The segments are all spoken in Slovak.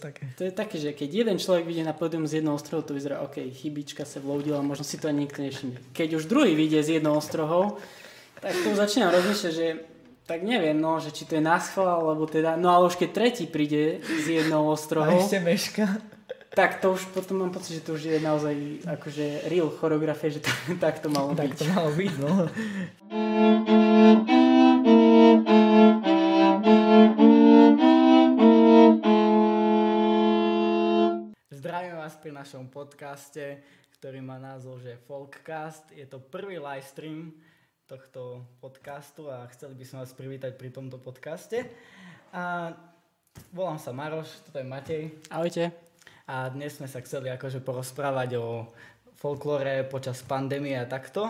také. To je také, že keď jeden človek vyjde na pódium z jednoho ostrohu, to vyzerá, OK, chybička sa vloudila, možno si to ani nikto nevšimne. Keď už druhý vyjde z jednoho ostrohov, tak tu začínam rozmýšľať, že tak neviem, no, že či to je náschvál, alebo teda, no ale už keď tretí príde z jednoho ostrohov. A ešte meška. Tak to už potom mám pocit, že to už je naozaj akože real choreografie, že tak to malo byť. Tak to malo byť, no. Zdravím vás pri našom podcaste, ktorý má názov, že Folkcast. Je to prvý livestream tohto podcastu a chceli by som vás privítať pri tomto podcaste. A volám sa Maroš, toto je Matej. Ahojte. A dnes sme sa chceli akože porozprávať o folklóre počas pandémie a takto.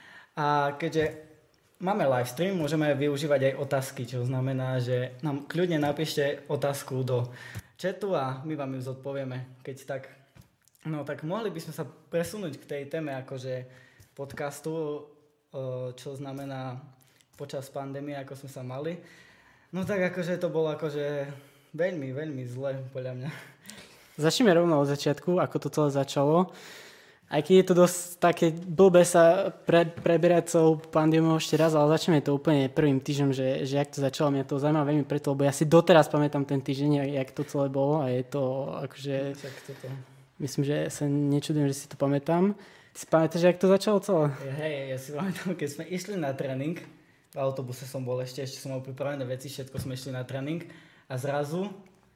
A keďže máme livestream, môžeme využívať aj otázky, čo znamená, že nám kľudne napíšte otázku do chatu a my vám ju zodpovieme, keď tak. No tak mohli by sme sa presunúť k tej téme akože podcastu, čo znamená počas pandémie, ako sme sa mali. No tak akože to bolo akože veľmi, veľmi zle, podľa mňa. Začneme rovno od začiatku, ako to celé začalo. Aj keď je to dosť také blbé sa preberať celú pandémiu ešte raz, ale začneme to úplne prvým týždňom, že jak to začalo, mňa to zaujíma veľmi preto, lebo ja si doteraz pamätám ten týždeň, jak to celé bolo a je to akože... Myslím, že sa nečudujem, že si to pamätám. Ty si pamätáš, jak to začalo celé? Hej, ja si pamätám, keď sme išli na tréning, v autobuse som bol ešte som mal pripravené veci, všetko sme išli na tréning a zrazu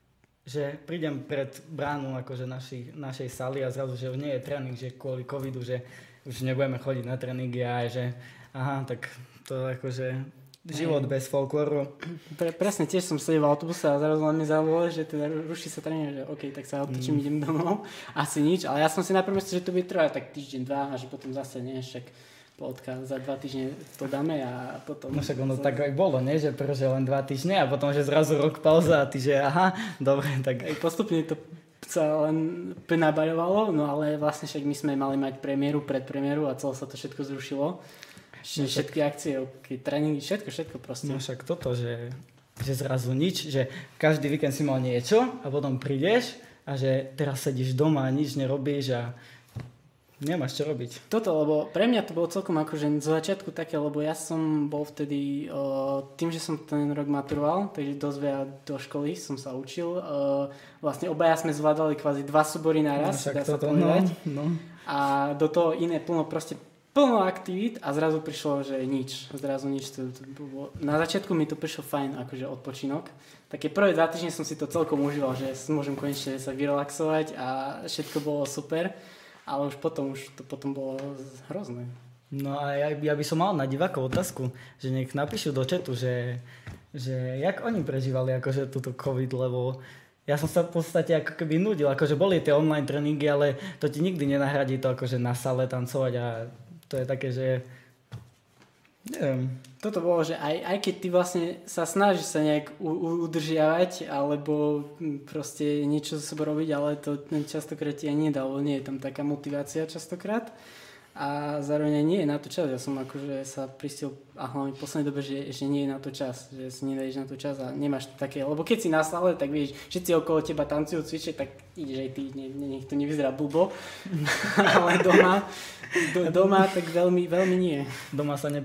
že prídem pred bránu akože našej sály a zrazu, že nie je tréning, že kvôli covidu, že už nebudeme chodiť na tréningy a že aha, tak to akože život bez folklóru. Presne, tiež som sedel v autobuse a zrazu len mi zavolali, že teda ruší sa tréning, že OK, tak sa otočím, idem domov. Asi nič, ale ja som si najprv myslel, že to bude trvať tak týždeň, dva a že potom zase nie, však podcast za 2 týždne to dáme a potom... No však ono tak aj bolo, nie? Že prvé, že len 2 týždne a potom, že zrazu rok pauza a ty, že aha, dobre, tak... Postupne to sa len nabaľovalo, no ale vlastne však my sme mali mať premiéru, predpremiéru a celé sa to všetko zrušilo. Všetky akcie, tréningy, všetko proste. No však toto, že zrazu nič, že každý víkend si mal niečo a potom prídeš a že teraz sedíš doma a nič nerobíš a nemáš čo robiť. Toto, lebo pre mňa to bolo celkom akože zo začiatku také, lebo ja som bol vtedy, tým, že som ten rok maturoval, takže dosť veľa do školy som sa učil. Vlastne obaja sme zvládali kvázi 2 súbory naraz, dá sa povedať. No. A do toho iné plno aktivít a zrazu prišlo, že nič. Zrazu nič. Na začiatku mi to prišlo fajn, akože odpočinok. Také prvé 2 týždne som si to celkom užíval, že môžem konečne sa vyrelaxovať a všetko bolo super. Ale už potom bolo hrozné. No a ja by som mal na divákov otázku, že nech napíšu do chatu, že jak oni prežívali akože túto COVID, lebo ja som sa v podstate ako keby nudil, akože boli tie online tréningy, ale to ti nikdy nenahradí to akože na sále tancovať a to je také, že neviem. Toto bolo, že aj keď ty vlastne sa snažíš sa nejak udržiavať alebo proste niečo so sebou robiť, ale to častokrát ti aj nedá, lebo nie je tam taká motivácia častokrát a zároveň nie je na to čas. Ja som akože sa pristil a hlavne v poslednej dobe, že nie je na to čas, že si nedáš na to čas a nemáš také, lebo keď si na sále, tak vieš, všetci okolo teba tancujú, cvičia, tak ideš aj ty, nech to nevyzerá blbo, ale doma tak veľmi, veľmi nie. Doma sa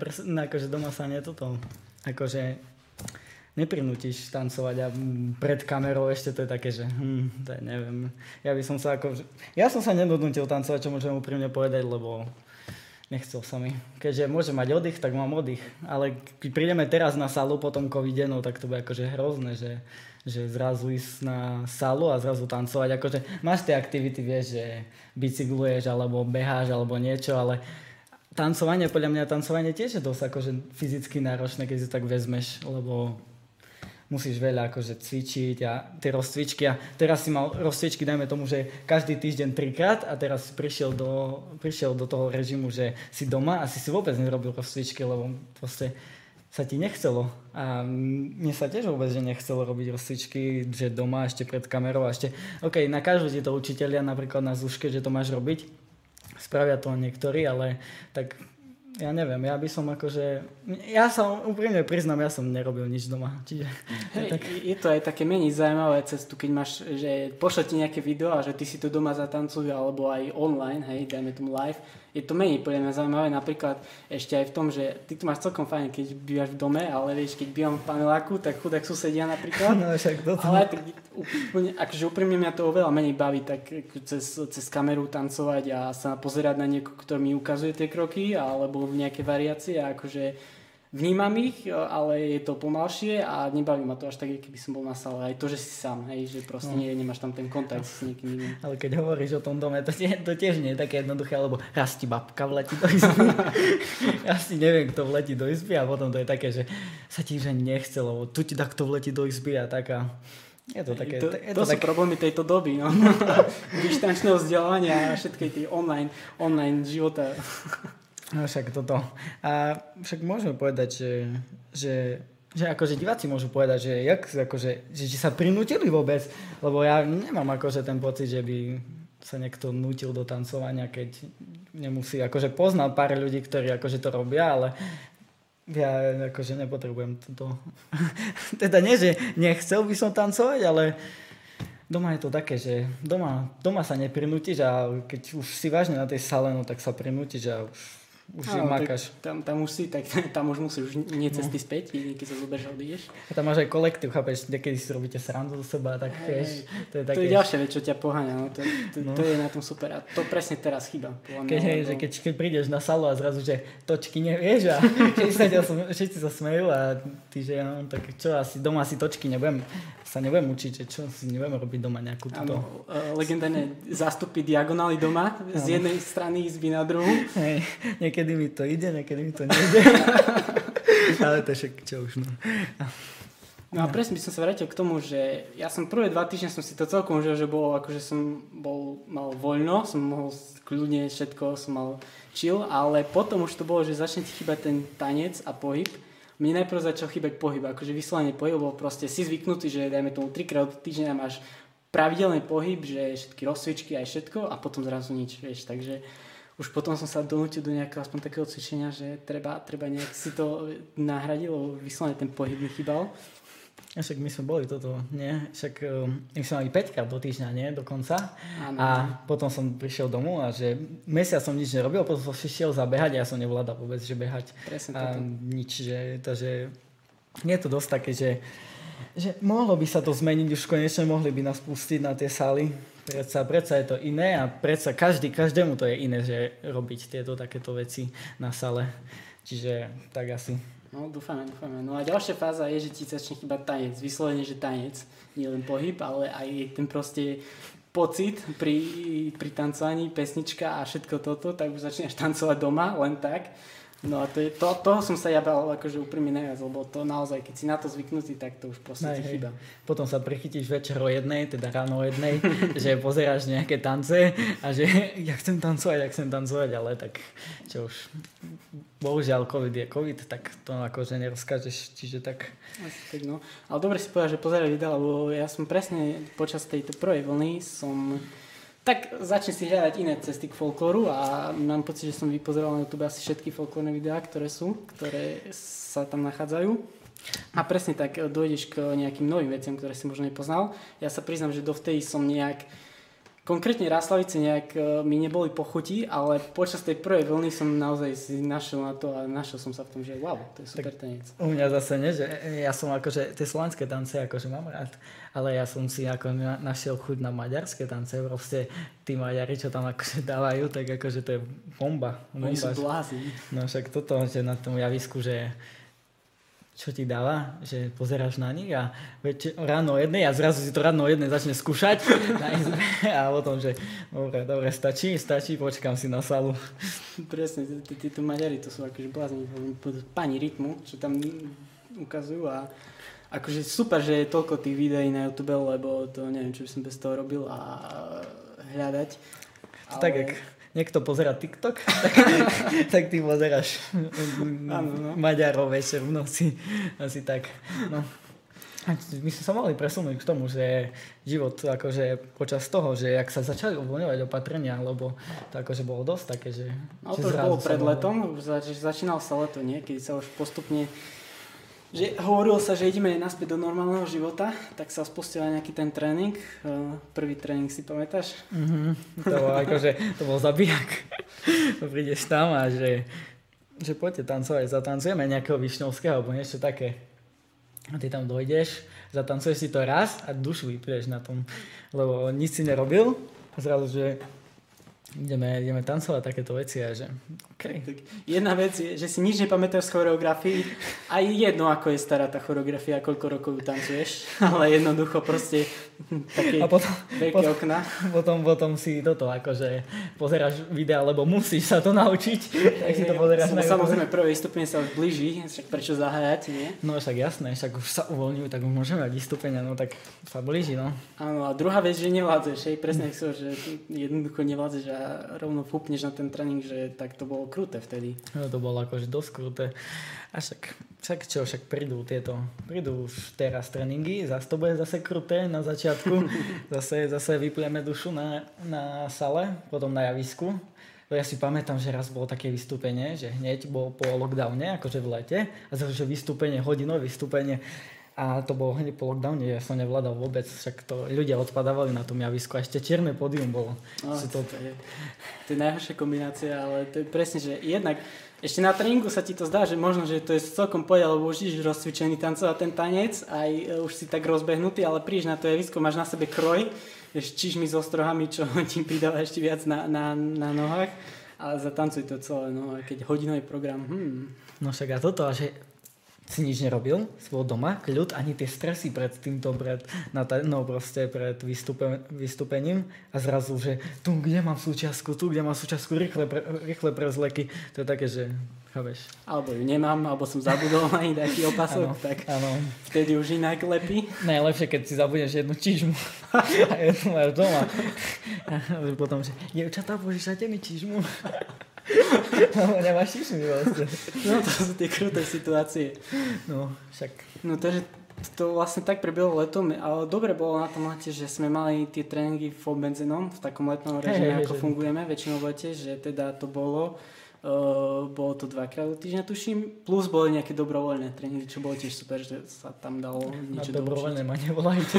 neprinútiš tancovať a pred kamerou ešte to je také, že to je, neviem. Ja som sa nenudnutil tancovať, čo môžem úprimne povedať, lebo nechcel sa mi. Keďže môžem mať oddych, tak mám oddych. Ale keď prídeme teraz na sálu po tom covide, no tak to bude akože hrozné, že zrazu ísť na sálu a zrazu tancovať. Akože máš tie aktivity, vieš, že bicykluješ alebo beháš alebo niečo, ale tancovanie, podľa mňa tancovanie tiež je dosť akože fyzicky náročné, keď si tak vezmeš, lebo musíš veľa akože cvičiť a tie rozcvičky a teraz si mal rozcvičky, dajme tomu, že každý týždeň 3-krát a teraz prišiel do toho režimu, že si doma a si vôbec nerobil rozcvičky, lebo proste sa ti nechcelo a mne sa tiež vôbec, že nechcelo robiť rozcvičky, že doma ešte pred kamerou a ešte, ok, nakážu ti to učitelia napríklad na zúške, že to máš robiť, spravia to niektorí, ale tak Ja neviem, ja by som akože... Ja sa úprimne priznám, ja som nerobil nič doma. Čiže... Hej, je to aj také menej zaujímavé cestu, keď máš, že pošle ti nejaké video a že ty si to doma zatancuj, alebo aj online, hej, dajme tomu live. Je to menej podľa mňa zaujímavé, napríklad ešte aj v tom, že ty to máš celkom fajn, keď bývaš v dome, ale vieš, keď bývam v paneláku, tak chudák susedia napríklad. No však toto. Ale tak úplne, akože úprimne mňa to oveľa menej baví, tak cez kameru tancovať a sa pozerať na niekoho, kto mi ukazuje tie kroky, alebo nejaké variácie, a akože vnímam ich, ale je to pomalšie a nebaví ma to až tak, keby som bol na sále. Aj to, že si sám, hej, že proste nemáš tam ten kontakt s niekým iným. Ale keď hovoríš o tom dome, to tiež nie je také jednoduché, lebo raz ti babka vletí do izby. Ja si neviem, kto vletí do izby a potom to je také, že sa ti že nechce, lebo tu ti takto vletí do izby a taká... Je to také... To sú problémy tejto doby, no. Dištančného vzdelávania a všetkej tej online života. No však toto. A však môžeme povedať, že akože diváci môžu povedať, že že sa prinútili vôbec, lebo ja nemám akože ten pocit, že by sa niekto nútil do tancovania, keď nemusí, akože poznám pár ľudí, ktorí akože to robia, ale ja akože nepotrebujem toto. Teda nie, že nechcel by som tancovať, ale doma je to také, že doma sa neprinútiš a keď už si vážne na tej sále, no tak sa prinútiš a už si makáš. Tam už si, tak tam už musíš nie cesty späť, keď sa zoberieš a odídeš. A tam máš aj kolektív, chápeš, niekedy si robíte srandu zo seba, tak vieš, to je také... To je ďalšia vec, čo ťa poháňa, no. To je na tom super a to presne teraz chýba. Keď prídeš na salu a zrazu, že točky nevieš a všetci sa smejú a ty, že no, tak čo, asi doma si točky nebudem učiť, že čo si nebudem robiť doma nejakú túto... Áno, legendárne zástupy diagonály doma, z jednej strany izby na druhú. Hej, niekedy mi to ide, niekedy mi to nejde. Ale to však čo už, no. No a presne by som sa vrátil k tomu, že ja som prvé 2 týždne som si to celkom užil, že bolo akože mal voľno, som mohol kľudne všetko, som mal chill, ale potom už to bolo, že začne ti chýbať ten tanec a pohyb. Mne najprv začal chýbať pohyb, akože vyslovene pohyb, lebo proste si zvyknutý, že dajme tomu 3-krát do týždňa máš pravidelný pohyb, že všetky rozcvičky aj všetko a potom zrazu nič, vieš, takže už potom som sa donútil do nejakého aspoň takého cvičenia, že treba nejak si to nahradiť, lebo vyslovene ten pohyb mi chýbal. Však my sme boli toto, nie? Však my sme mali 5-krát do týždňa, nie? Dokonca. Áno. A potom som prišiel domov a že mesiac som nič nerobil, potom som si šiel zabehať a ja som nevládal vôbec, že behať. Presne a toto. nič, takže je to dosť také, že mohlo by sa to zmeniť, už konečne mohli by nás pustiť na tie sály. Predsa je to iné a predsa každému to je iné, že robiť tieto takéto veci na sále. Čiže tak asi. No, dúfame. No a ďalšia fáza je, že ti začne chýbať tanec. Vyslovene, že tanec. Nie len pohyb, ale aj ten proste pocit pri tancovaní, pesnička a všetko toto, tak už začneš tancovať doma, len tak. No a toho som sa ja bal akože úprimne najviac, lebo to naozaj, keď si na to zvyknutý, tak to už proste ti chýba. Potom sa prichytíš večer o 1, teda ráno o 1, že pozeráš nejaké tance a že ja chcem tancovať, ale tak čo už, bohužiaľ COVID je COVID, tak to akože nerozkážeš, čiže tak. Tak no, ale dobre si povedal, že pozeraj videa, lebo ja som presne počas tejto prvej vlny tak začne si hľadať iné cesty k folklóru a mám pocit, že som vypozeral na YouTube asi všetky folklórne videá, ktoré sa tam nachádzajú. A presne tak dojdeš k nejakým novým veciam, ktoré si možno nepoznal. Ja sa priznám, že dovtedy som konkrétne Ráslavice mi neboli po chuti, ale počas tej prvej vlny som naozaj si našiel na to a našiel som sa v tom, že wow, to je super tanec. U mňa zase nie, že ja som akože tie slovanské tance akože mám rád, ale ja som si ako našiel chuť na maďarské tance, proste tí Maďari, čo tam akože dávajú, tak akože to je bomba. Oni sú blázni. No však toto, že na tom javisku, že čo ti dáva, že pozeráš na nich a ráno o 1 a zrazu si to ráno o 1 začne skúšať na izbe a potom, že dobre, stačí, počkám si na salu. Presne, títo Maďari to sú akože blázni, pani rytmu, čo tam ukazujú a akože super, že je toľko tých videí na YouTube, lebo to neviem, čo by som bez toho robil a hľadať. Ale... Tak, jak niekto pozerá TikTok, tak ty pozeráš Maďarov večer v noci. Asi tak. No. A my sme sa mali presunúť k tomu, že život akože počas toho, že jak sa začali uvoľňovať opatrenia, lebo to akože bolo dosť také, že... No že to už bolo pred letom, už začínal sa leto, nie? Keď sa už postupne... Že hovorilo sa, že ideme naspäť do normálneho života, tak sa spustil aj nejaký ten tréning. Prvý tréning si pamätáš? To bol akože, to bol zabijak. Prídeš tam a že poďte tancovať, zatancujeme nejakého Višňovského alebo niečo také. A ty tam dojdeš, zatancuješ si to raz a dušu vypiješ na tom, lebo nič si nerobil a zrazu, že ideme tancovať takéto veci a že okay. Jedna vec je, že si nič nepamätáš z choreografii, aj jedno ako je stará tá choreografia, koľko rokov ju tancuješ, ale jednoducho proste také veľké okna. Potom si toto akože pozeráš videa, lebo musíš sa to naučiť, tak si to pozeráš na YouTube. Samozrejme prvé vystúpenie sa už blíži, však prečo zahájať, nie? No však jasné, však už sa uvoľňujú, tak už môžeme mať vystúpenia, no tak sa blíži, no. Áno, a druhá vec, že nevládzeš, presne chcel, že jednoducho nevládzeš a rovno fúpneš na ten tréning, že tak to bolo kruté vtedy. No to bolo akože dosť kruté. A však prídu už teraz tréningy, zase to bude zase kruté na začiatku. Zase vypujeme dušu na sale, potom na javisku. Ja si pamätám, že raz bolo také vystúpenie, že hneď bol po lockdowne, akože v lete, a zase vystúpenie, hodinové vystúpenie. A to bolo hneď po lockdowne, ja som nevládal vôbec, však to ľudia odpadávali na tom javisku a ešte čierne pódium bolo. No, to je najhoršia kombinácia, ale to je presne, že jednak ešte na tréningu sa ti to zdá, že možno, že to je celkom pôjde, lebo už ideš rozcvičený tancovať ten tanec, aj už si tak rozbehnutý, ale prídeš na to javisko, máš na sebe kroj, čižmy so strohami, čo ti pridáva ešte viac na nohách, ale zatancuj to celé, no a keď hodinový program, No však a toto, že si nič nerobil, si bol doma, kľud, ani tie stresy pred týmto, pred vystúpením a zrazu, že tu, kde mám súčiastku, rýchle prezleky, to je také, že chápeš. Alebo ju nemám, alebo som zabudol na nejaký opasok, tak vtedy už inak lepí. Najlepšie, keď si zabudneš jednu čižmu a jednu máš doma. A potom, že dievčatá, požičajte mi čižmu. No, nemáš čižmy vlastne. No, to sú tie kruté situácie. No, však. No, takže to vlastne tak prebehlo letom, ale dobre bolo na tom lete, že sme mali tie tréningy v obmedzenom, v takom letnom režime, ako fungujeme väčšinou v lete, že teda to bolo to 2-krát do týždňa, tuším, plus boli nejaké dobrovoľné tréningy, čo bolo tiež super, že sa tam dalo niečo doučiť. Dobrovoľné ma nevolajte.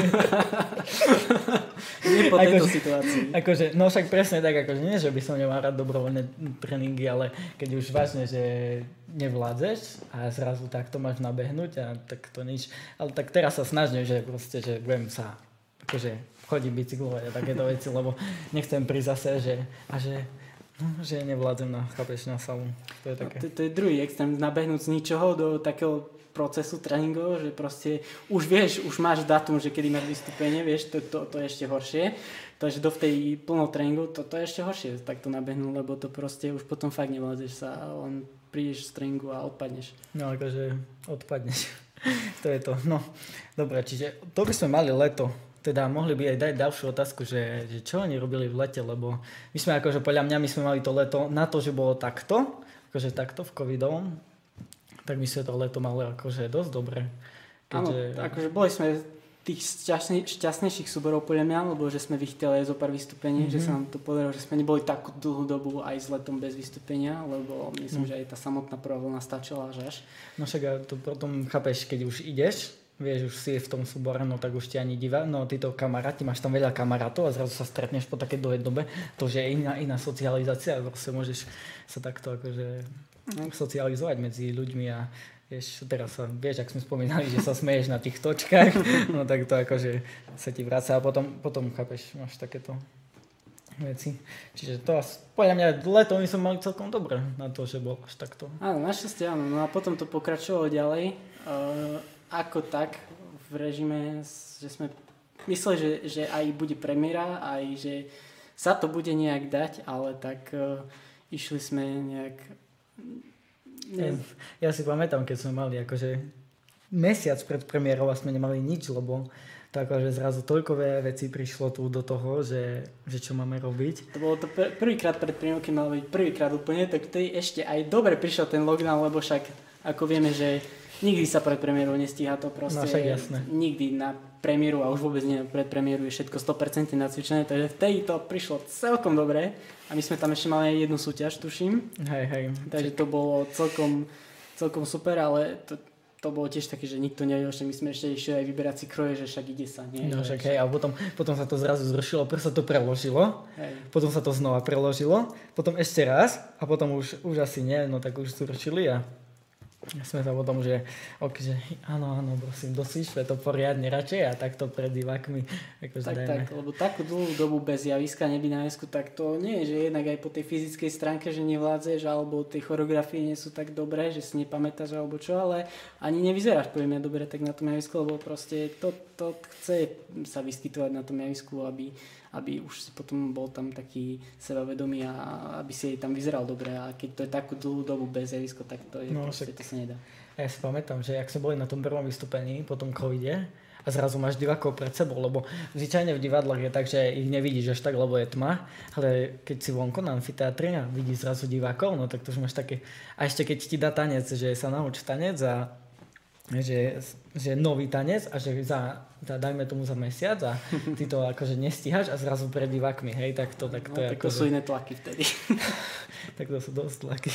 Nie po tejto situácii. Akože, no však presne tak, akože nie, že by som nemal rád dobrovoľné tréningy, ale keď už vážne, že nevládzeš a zrazu takto máš nabehnúť a tak to nič. Ale tak teraz sa snažím, že proste, že budem sa, akože chodím bicyklovať a takéto veci, lebo nechcem prísť zase, že nevládzem na salu. To je také. To je druhý extrém, nabehnúť z ničoho do takého procesu tréningového, že proste už vieš, už máš datum, že kedy máš vystúpenie, vieš, to je ešte horšie. Takže do tej plnou tréningu to je ešte horšie takto nabehnúť, lebo to proste už potom fakt nevládzeš sa, len prídeš z tréningu a odpadneš. No akože odpadneš. To je to. No, dobre, čiže to by sme mali leto. Teda mohli by aj dať ďalšiu otázku, že čo oni robili v lete, lebo my sme akože podľa mňa my sme mali to leto na to, že bolo takto, akože takto v covidovom, tak my sme to leto mali akože dosť dobre. Áno, akože boli sme tých šťastnejších súborov podľa mňa, lebo že sme vychytali aj zo pár vystúpení, že sa nám to podarilo, že sme neboli takú dlhú dobu aj s letom bez vystúpenia, lebo myslím, že aj tá samotná prvá vlna stačila až. No však to potom chápeš, keď už ideš, vieš, už si je v tom súbore, no tak už ti ani divá, no títo kamaráti, máš tam veľa kamarátov a zrazu sa stretneš po takej dlhej dobe, to že je iná socializácia, proste môžeš sa takto akože socializovať medzi ľuďmi a vieš, teraz sa, vieš, ak sme spomínali, že sa smeješ na tých točkách, no tak to akože sa ti vráca a potom chápeš, máš takéto veci. Čiže to podľa mňa leto my sme mali celkom dobre na to, že bol až takto. Áno, našťastie áno, no a potom to pokračovalo ďalej. Ako tak v režime, že sme mysleli, že aj bude premiéra, aj že sa to bude nejak dať, ale tak išli sme nejak... Ja si pamätám, keď sme mali akože mesiac pred premiérou a sme nemali nič, lebo to akože zrazu toľko vecí prišlo tu do toho, že čo máme robiť. To bolo to prvýkrát pred premiérou, keď malo byť prvýkrát úplne, tak vtedy ešte aj dobre prišiel ten lockdown, lebo však ako vieme, že nikdy sa pred premiérou nestíha to proste. No však jasné. Nikdy na premiéru a už vôbec nie pred premiéru je všetko 100% nacvičené, takže vtedy to prišlo celkom dobre a my sme tam ešte mali jednu súťaž, tuším. Hej. Takže to bolo celkom super, ale to bolo tiež také, že nikto nevedel, že my sme ešte išli aj vyberať si kroje, že však ide sa. Nie? No však hej, a potom sa to zrazu zrušilo, prv sa to preložilo, potom sa to znova preložilo, potom ešte raz a potom už asi nie, no tak už zrušili a sme sa potom, že áno, prosím, dosvičme to poriadne radšej a takto pred divákmi. Tak, lebo takú dlhú dobu bez javiska nebyť na javisku, tak to nie je, že jednak aj po tej fyzickej stránke, že nevládzeš, alebo tie choreografie nie sú tak dobré, že si nepamätáš alebo čo, ale ani nevyzeráš, poviem ja dobre, tak na tom javisku, lebo proste to chce sa vyskytovať na tom javisku, aby už si potom bol tam taký sebavedomý a aby si tam vyzeral dobre a keď to je takú dlhú dobu bez javisko, tak to je proste, to sa nedá. Ja si pamätám, že ak sme boli na tom prvom vystúpení po tom covide a zrazu máš divákov pred sebou, lebo zvyčajne v divadlách je tak, že ich nevidíš až tak, lebo je tma, ale keď si vonko na amfiteátri a vidíš zrazu divákov, no tak to už máš také, a ešte keď ti dá tanec, že sa nauč tanec a že nový tanec a že dajme tomu za mesiac a ty to akože nestíhaš a zrazu pred divákmi, hej, tak to je ako sú iné tlaky vtedy. Tak to sú dosť tlaky.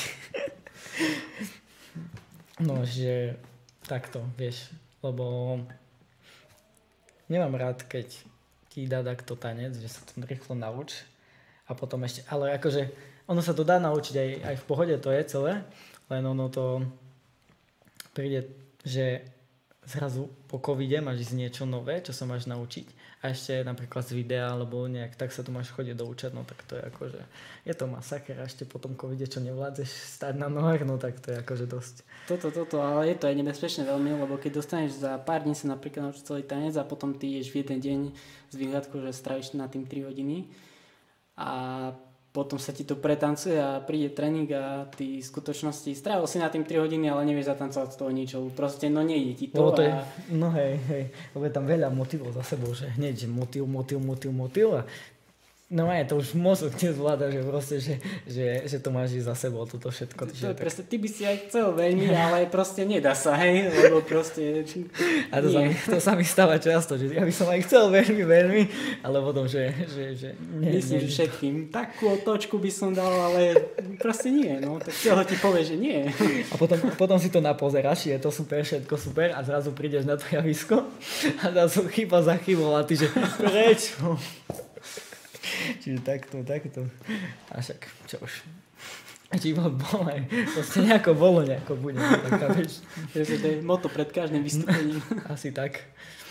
No, že takto, vieš, lebo nemám rád, keď ti dá takto tanec, že sa to rýchlo nauč a potom ešte, ale akože ono sa to dá naučiť aj v pohode, to je celé, len ono to príde, že zrazu po covide máš ísť niečo nové, čo sa máš naučiť a ešte napríklad z videa alebo nejak tak sa tu máš chodiť doučať, no tak to je akože je to masaker a ešte po tom covide, čo nevládzeš stať na nohách, no tak to je akože dosť. Toto, ale je to aj nebezpečné veľmi, lebo keď dostaneš za pár dní sa napríklad naučiť celý tanec a potom ty ješ v jeden deň z výhľadkou, že stráviš na tým 3 hodiny a potom sa ti to pretancuje a príde tréning a ty v skutočnosti strávil si na tým 3 hodiny, ale nevieš zatancovať z toho nič. Proste nejde ti to. No hej, lebo je tam veľa motivov za sebou, že hneď, že motiv a no aj to už mozog nezvláda, že proste, že to máš ísť za sebou, toto všetko. To presne, ty by si aj chcel veľmi, ale proste nedá sa, hej, lebo proste a to sa mi stáva často, že ja by som aj chcel veľmi, ale potom, že myslím, že všetkým. Takú otočku by som dal, ale proste nie, no, tak telo ti povie, že nie. A potom si to napozeráš, je to super, všetko super a zrazu prídeš na to javisko a zrazu chyba za chybou a ty, že prečo? Čiže takto. A však, čo už. Život bol aj, proste nejako bude. Taká, vieš. To je motto pred každým vystúpením. Asi tak.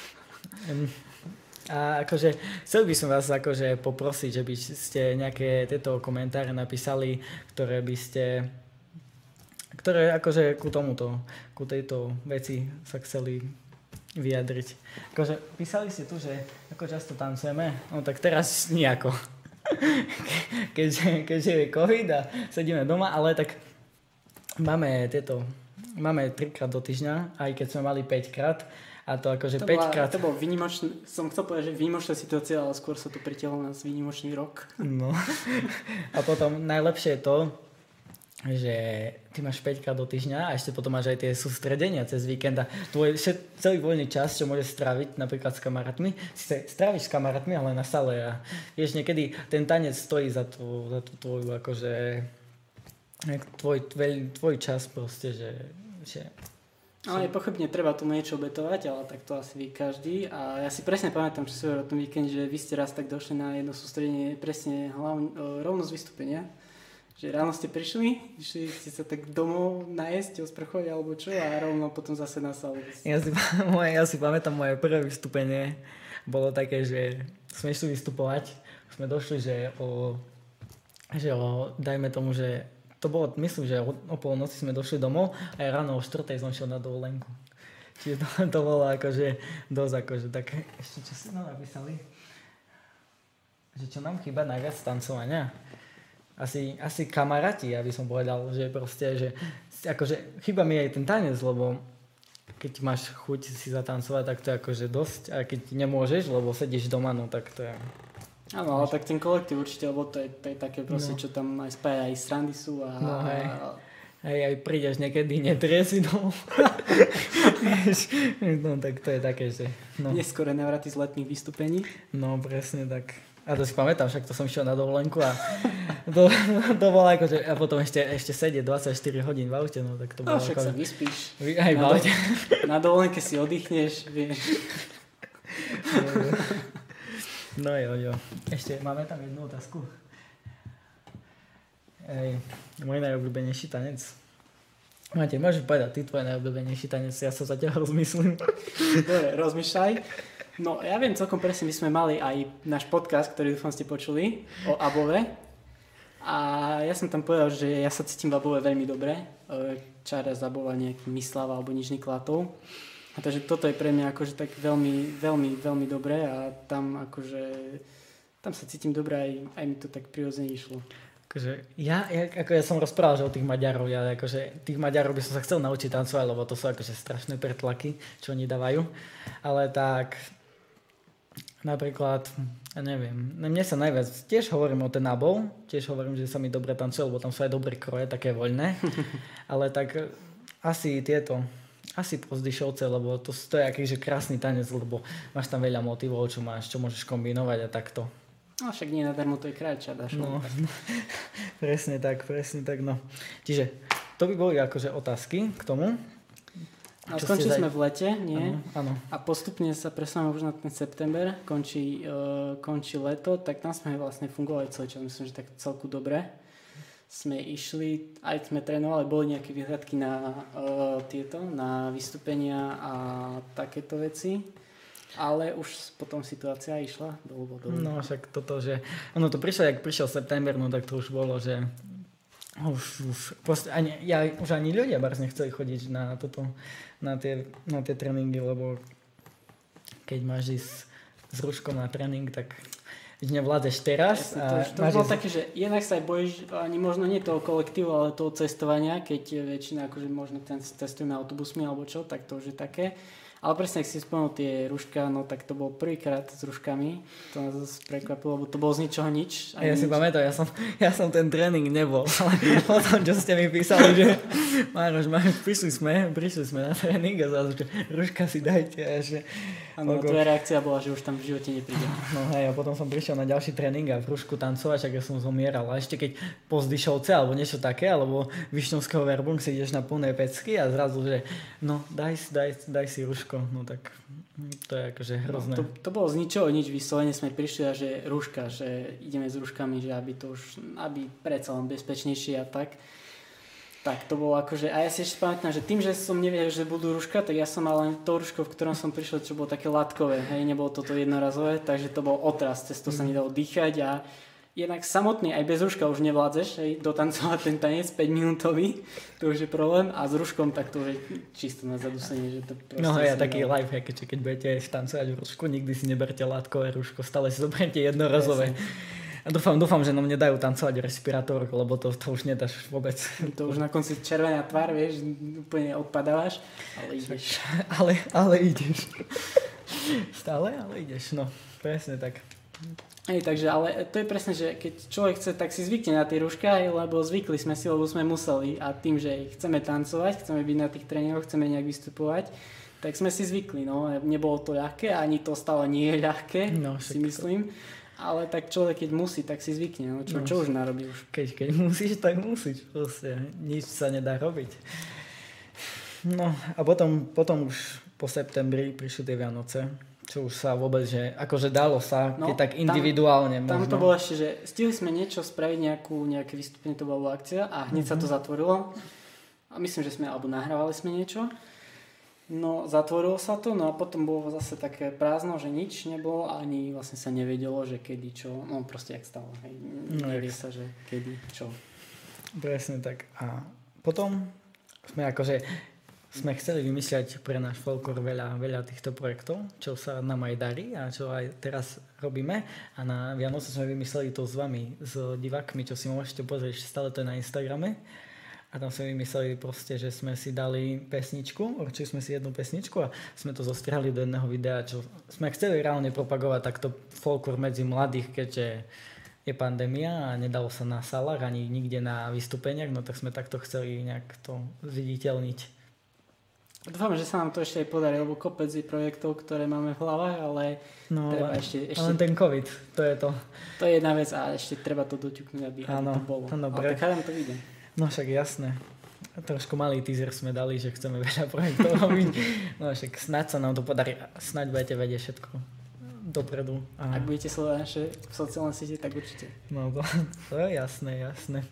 A akože, chcel by som vás akože poprosiť, že by ste nejaké tieto komentáre napísali, ktoré akože ku tejto veci sa chceli vyjadriť. Akože písali ste tu, že ako často tancujeme, no tak teraz nejako. Keďže je COVID a sedíme doma, ale tak máme 3-krát do týždňa, aj keď sme mali 5-krát. A to akože 5-krát... To bol výnimočný, som chcel povedať, že výnimočná situácia, ale skôr sa tu pritiahol nás výnimočný rok. No. A potom najlepšie je to, že ty máš 5-krát do týždňa a ešte potom máš aj tie sústredenia cez víkend a tvoj celý voľný čas, čo môžeš stráviť napríklad s kamarátmi, si stráviš s kamarátmi, ale na sale a vieš, niekedy ten tanec stojí za tú tvoju akože tvoj čas proste, že ale pochybne treba tomu niečo obetovať, ale tak to asi ví každý a ja si presne pamätám, čo si hovoril o tom víkende, že vy ste raz tak došli na jedno sústredenie presne rovno z vystúpenia. Že ráno ste išli ste sa tak domov najesť, osprchovať alebo čo a rovno potom zase na salu. Ja si pamätám moje prvé vystúpenie. Bolo také, že sme išli vystupovať. Sme došli, že dajme tomu, že to bolo, myslím, že o polnoci sme došli domov a ja ráno o 4:00 som šiel na dovolenku. Čiže to bolo akože dosť akože také, ešte čo si napísali? Že čo nám chýba najviac tancovania? Asi kamaráti, ja by som povedal, že proste, že akože chýba mi aj ten tanec, lebo keď máš chuť si zatancovať, tak to je akože dosť, a keď nemôžeš, lebo sedíš doma, no tak to je... Áno, ale tak ten kolektív určite, lebo to je také proste, čo tam aj spája, aj srandy sú a Aj prídeš niekedy, netrie si domov. No tak to je také, že... No. Neskore návraty z letných vystúpení. No presne tak. A to si pamätám, však to som išiel na dovolenku a to bolo ako, že a potom ešte sedieť 24 hodín v aute, no tak to bolo však ako... sa vyspíš. Aj v aute. Na dovolenke si oddychneš, vieš. No jo. Ešte máme tam jednu otázku. Môj najobľúbenejší tanec. Máte, môžeš povedať, ty tvoj najobľúbenejší tanec, ja sa zatiaľ rozmyslím. Dobre, rozmýšľaj. No, ja viem celkom presne, my sme mali aj náš podcast, ktorý dúfam ste počuli, o Above. A ja som tam povedal, že ja sa cítim v Above veľmi dobre. Čára z Abova nejaký Mislava alebo Nižný Klatov. A takže toto je pre mňa akože tak veľmi, veľmi, veľmi dobré a tam akože, tam sa cítim dobre, aj mi to tak prirodzene išlo. Akože, ja som rozprával, že o tých Maďarov, tých Maďarov by som sa chcel naučiť tancovať, lebo to sú akože strašné pretlaky, čo oni dávajú. Ale tak, napríklad, ja neviem, mne sa najviac, tiež hovorím o ten Abov, tiež hovorím, že sa mi dobre tancuje, lebo tam sú aj dobré kroje, také voľné. Ale tak asi Pozdyšovce, lebo to je akýže krásny tanec, lebo máš tam veľa motivov, čo môžeš kombinovať a takto. No však nie nadarmo to je kráľča, dáš. No, presne tak, no. Čiže to by boli akože otázky k tomu. A skončili sme v lete, nie? Áno. A postupne sa presúvame už na ten september, končí leto, tak tam sme vlastne fungovali celý čas, myslím, že tak celku dobre. Sme išli, aj sme trénovali, boli nejaké vyhľadky na na vystúpenia a takéto veci. Ale už potom situácia išla dolu. No však toto, že... Ono to prišlo, jak prišiel september, no tak to už bolo, že... Už ani ľudia bars nechceli chodiť na tie tréningy, lebo keď máš ísť s rúškom na tréning, tak nevládzeš teraz. To bolo také, že jednak sa aj bojíš, ani možno nie toho kolektívu, ale toho cestovania, keď väčšina, akože možno cestujeme autobusmi alebo čo, tak to už je také. Ale presne, ak si spomenul tie rúška, no tak to bol prvýkrát s rúškami. To nás zase prekvapilo, lebo to bolo z ničoho nič. A ja si pamätám, ja som ten tréning nebol. Ale potom, čo ste mi písali, že Mároš, prišli sme na tréning a zrazu, že rúška si dajte. Áno, tvoja reakcia bola, že už tam v živote nepríde. No hej, a potom som prišiel na ďalší tréning a v rúšku tancovať, tak ja som zomieral. A ešte keď Pozdyšovce alebo niečo také, alebo Višňovského Verbung si ideš na plné pecky a zrazu, že no daj si rúško. No tak to je akože hrozné. No, to bolo z ničoho nič, vyslovene sme prišli a že rúška, že ideme s rúškami, že aby predsa len bezpečnejšie a tak. Tak to bolo akože, a ja si ešte pamätám, že tým, že som nevedel, že budú rúška, tak ja som mal len to rúško, v ktorom som prišiel, čo bolo také latkové, hej, nebolo toto jednorazové, takže to bol otras, cez to sa nedalo dýchať a jednak samotný, aj bez rúška už nevládzeš, hej, dotancovať ten tanec 5 minútový, to už je problém a s rúškom tak to už je čisto na zadusenie, že to proste... No ja taký lifehack, keď budete tancovať v rúšku, nikdy si neberte látkové rúško, stále si zoberte jednorazové. A dúfam, že nám nedajú tancovať respirátorku, lebo to už nedáš vôbec. To už na konci červená tvár, vieš, úplne odpadávaš, ale ideš. Ale ideš. Stále, ale ideš, no, presne tak. Hej, takže, ale to je presne, že keď človek chce, tak si zvykne na tie rúška, lebo zvykli sme si, lebo sme museli a tým, že chceme tancovať, chceme byť na tých tréningoch, chceme nejak vystupovať, tak sme si zvykli, no, nebolo to ľahké, ani to stále nie je ľahké, no, si myslím. Ale tak človek, keď musí, tak si zvykne. No, čo už narobí už? Keď musíš, tak musíš. Proste. Nič sa nedá robiť. No a potom už po septembri prišli tie Vianoce. Čo už sa vôbec, že akože dalo sa, keď tak individuálne tam možno. To bolo ešte, že stihli sme niečo spraviť, nejaké vystúpenie, to bola akcia a hneď sa to zatvorilo. A myslím, že alebo nahrávali sme niečo. No, zatvorilo sa to, no a potom bolo zase také prázdno, že nič nebolo, ani vlastne sa nevedelo, že kedy čo, no proste jak stalo, hej, nevie sa, že kedy čo. Presne tak. A potom sme chceli vymýšľať pre náš folklór veľa týchto projektov, čo sa nám aj darí a čo aj teraz robíme. A na Vianoce sme vymysleli to s vami, s divákmi, čo si môžete pozrieť, stále to je na Instagrame. A tam sme vymysleli proste, že sme si dali pesničku, určili sme si jednu pesničku a sme to zostrihali do jedného videa, čo sme chceli reálne propagovať takto folklór medzi mladých, keďže je pandémia a nedalo sa na salách ani nikde na vystúpeniach, no tak sme takto chceli nejak to zviditeľniť. Dúfam, že sa nám to ešte aj podarí, lebo kopec je projektov, ktoré máme v hlavách, ale treba ešte... Len ten COVID, to je to. To je jedna vec a ešte treba to doťuknúť, aby to bolo. Áno, ale tak hádam to vyjde. No však jasné. Trošku malý teaser sme dali, že chceme veľa projektov robiť. No však snáď sa nám to podarí. Snáď budete vedieť všetko dopredu. Ak budete sledovať naše sociálne siete, tak určite. No to je jasné.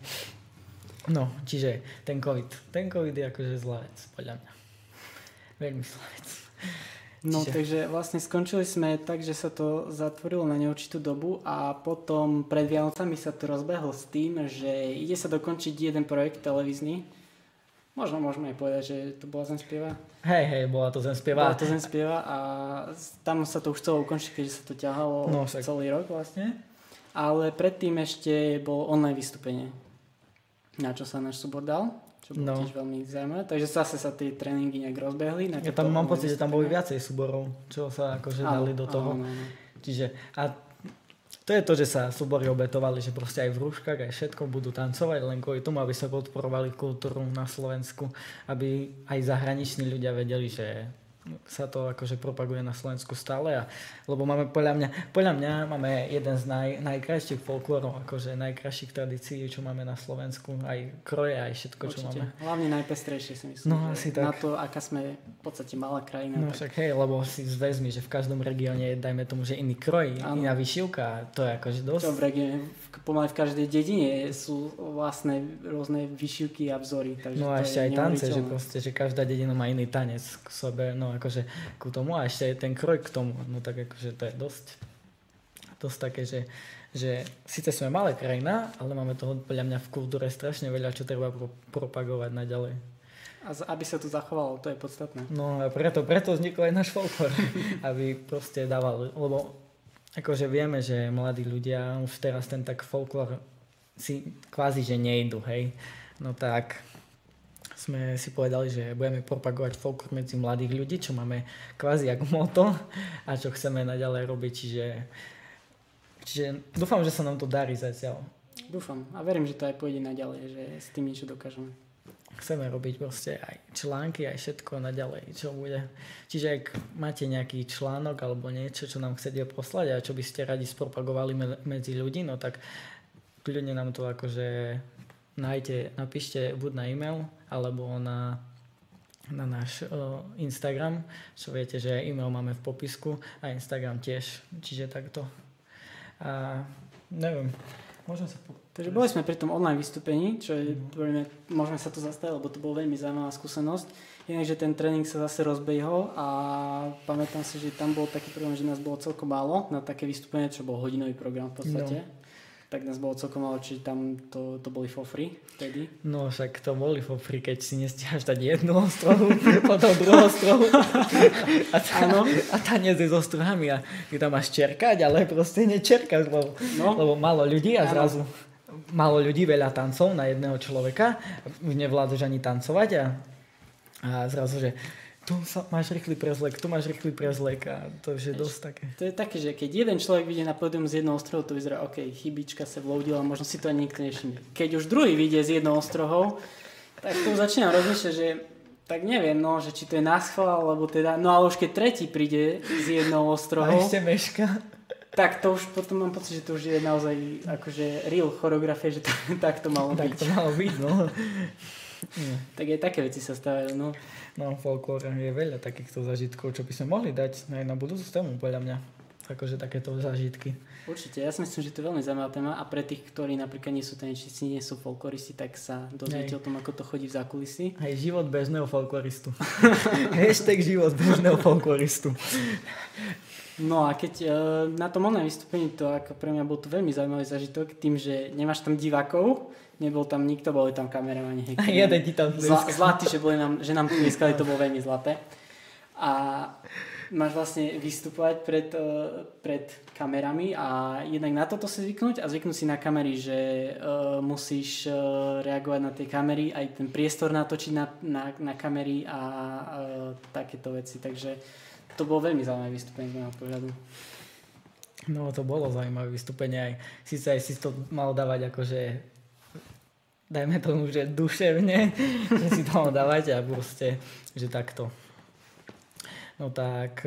No, čiže ten COVID je akože zlá vec, podľa mňa. Veľmi zlá vec. No takže vlastne skončili sme tak, že sa to zatvorilo na neurčitú dobu a potom pred Vianocami sa to rozbehlo s tým, že ide sa dokončiť jeden projekt televízny. Možno môžeme aj povedať, že to bola Zem spieva. Hej, bola to Zem spieva. Bola to Zem spieva a tam sa to už chcelo ukončiť, keďže sa to ťahalo celý rok vlastne. Ale predtým ešte bolo online vystúpenie, na čo sa náš súbor dal. Čo bolo tiež veľmi zaujímavé. Takže zase sa tie tréningy nejak rozbehli. Ja tam mám pocit, že tam boli viacej súborov, čo sa akože dali do toho. Áno. Čiže a to je to, že sa súbory obetovali, že proste aj v rúškach, aj všetko budú tancovať, len kvôli tomu, aby sa podporovali kultúru na Slovensku, aby aj zahraniční ľudia vedeli, že sa to akože propaguje na Slovensku stále. Lebo máme podľa mňa máme jeden z najkrajších folklórov, akože najkrajších tradícií, čo máme na Slovensku. Aj kroje, aj všetko, čo máme. Hlavne najpestrejšie si myslím. No, asi tak. Na to, aká sme v podstate malá krajina. No však hej, lebo si zvezmi, že v každom regióne dajme tomu, že iný kroj, iná vyšívka, to je akože dosť. V regióne, pomaly v každej dedine sú vlastné rôzne vyšívky a vzory. Takže no a ešte aj tance, že proste, že každá dedina má iný tanec k sebe, no akože ku tomu a ešte aj ten kroj k tomu, no tak akože to je dosť také, že síce sme malá krajina, ale máme toho podľa mňa v kultúre strašne veľa, čo treba propagovať naďalej. A aby sa to zachovalo, to je podstatné. No a preto vznikol aj náš folklór, aby proste dával, lebo akože vieme, že mladí ľudia už teraz ten tak folklór si kvázi, že nejdu, hej. No tak sme si povedali, že budeme propagovať folklór medzi mladých ľudí, čo máme kvázi ako moto a čo chceme naďalej robiť. Čiže dúfam, že sa nám to darí zatiaľ. Dúfam a verím, že to aj pôjde naďalej, že s tým niečo dokážeme. Chceme robiť proste aj články, aj všetko naďalej, čo bude. Čiže ak máte nejaký článok alebo niečo, čo nám chcete poslať a čo by ste radi spropagovali medzi ľudí, no tak kľudne nám to akože napíšte buď na e-mail, alebo na náš Instagram, čo viete, že e-mail máme v popisku a Instagram tiež, čiže takto. A neviem, môžem sa... Takže boli sme pri tom online vystúpení, čo je, môžeme sa to zastaviť, lebo to bola veľmi zaujímavá skúsenosť. Inak, že ten tréning sa zase rozbehol a pamätám si, že tam bol taký problém, že nás bolo celkom málo na také vystúpenie, čo bol hodinový program v podstate. No. Tak nás bolo celkom málo, čiže tam to boli for free vtedy. No však to boli for free, keď si nestíhaš dať jednu ostrohu, potom druhú ostrohu a tanec je so struhami a ty tam máš čerkať, ale proste nečerkáš, lebo málo ľudí a zrazu málo ľudí, veľa tancov na jedného človeka, už nevládaš ani tancovať a zrazu, že tu máš rýchly prezlek a to už je dosť také. To je také, že keď jeden človek vyjde na pódium z jednou ostrohou, to vyzerá, OK, chybička sa vloudila, možno si to ani nikto nevšimne. Keď už druhý vyjde z jednou ostrohou, tak to už začínam rozmýšľať, že tak neviem, no, že či to je náschval, alebo teda, no ale už keď tretí príde z jednou ostrohou. A ešte meška. Tak to už potom mám pocit, že to už je naozaj akože real choreografie, že tak to malo byť. Tak to malo byť, no. Tak aj také veci sa stávajú, no. No, folklóre je veľa takýchto zážitkov, čo by sme mohli dať aj na budúcu tému, podľa mňa. Akože takéto zážitky. Určite, ja si myslím, že to je veľmi zaujímavá téma a pre tých, ktorí napríklad nie sú tanečníci, nie sú folkloristi, tak sa dozviete o tom, ako to chodí v zákulisí. Hej, život bežného folkloristu. Hashtag život bežného folkloristu. No a keď na tom online vystúpení to ako pre mňa bol to veľmi zaujímavý zážitok, tým, že nemáš tam divákov, nebol tam nikto, boli tam kameramani. A jeden ti tam zlatí, že nám tlieskali, to bolo veľmi zlaté. A máš vlastne vystupovať pred kamerami a jednak na toto si zvyknúť a zvyknúť si na kamery, že musíš reagovať na tie kamery, aj ten priestor natočiť na kamery a takéto veci. Takže to bolo veľmi zaujímavé vystúpenie z môjho pohľadu. No to bolo zaujímavé vystúpenie aj. Síce aj si to mal dávať akože dajme tomu, že duševne, že si to mal dávať a proste, že takto. No tak,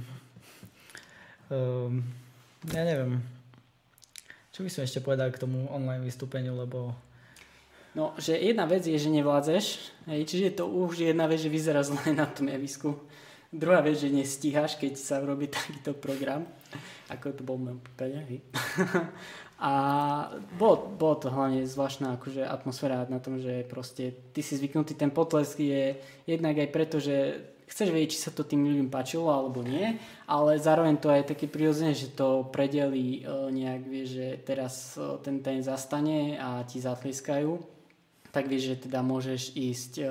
ja neviem, čo by som ešte povedal k tomu online vystúpeniu, lebo... No, že jedna vec je, že nevládzeš, hej, čiže to už jedna vec, že vyzerá zle na tom javisku. Druhá vec, že nestíhaš, keď sa robí takýto program, ako to bol v mojom prípade, hej. A bolo to hlavne zvláštna akože atmosféra na tom, že proste ty si zvyknutý, ten potlesk je jednak aj preto, že chceš vedieť, či sa to tým ľuďom páčilo alebo nie, ale zároveň to aj také prirodzené, že to predelí nejak, vieš, že teraz ten zastane a ti zatlieskajú, tak vieš, že teda môžeš ísť